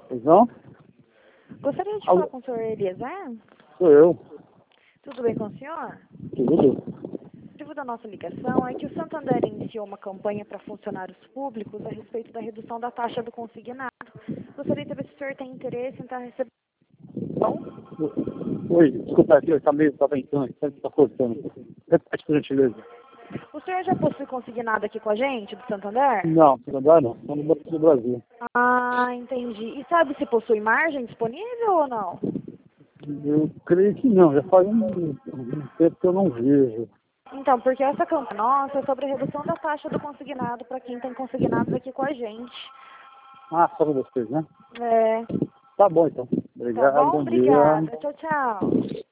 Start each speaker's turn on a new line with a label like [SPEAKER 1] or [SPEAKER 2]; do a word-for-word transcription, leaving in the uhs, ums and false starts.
[SPEAKER 1] Pois não?
[SPEAKER 2] Gostaria de
[SPEAKER 1] Alô?
[SPEAKER 2] falar com o senhor Eliezer?
[SPEAKER 1] Sou eu.
[SPEAKER 2] Tudo bem com o senhor?
[SPEAKER 1] Tudo?
[SPEAKER 2] O motivo da nossa ligação é que o Santander iniciou uma campanha para funcionários públicos a respeito da redução da taxa do consignado. Gostaria de saber se o senhor tem interesse em estar recebendo. Bom,
[SPEAKER 1] Oi, desculpa, aqui está meio, está ventando, está cortando. Repete, por gentileza.
[SPEAKER 2] o senhor já possui consignado aqui com a gente, do Santander?
[SPEAKER 1] Não, Santander não. Estou no Banco do Brasil.
[SPEAKER 2] Ah, entendi. E sabe se possui margem disponível ou não?
[SPEAKER 1] Eu creio que não. Já faz um, um tempo que eu não vejo.
[SPEAKER 2] Então, porque essa campanha nossa é sobre a redução da taxa do consignado para quem tem consignados aqui com a gente.
[SPEAKER 1] Ah, só com vocês, né?
[SPEAKER 2] É,
[SPEAKER 1] Tá bom, então.
[SPEAKER 2] tá
[SPEAKER 1] Obrigado,
[SPEAKER 2] bom?
[SPEAKER 1] bom dia.
[SPEAKER 2] Obrigada. Tchau, tchau.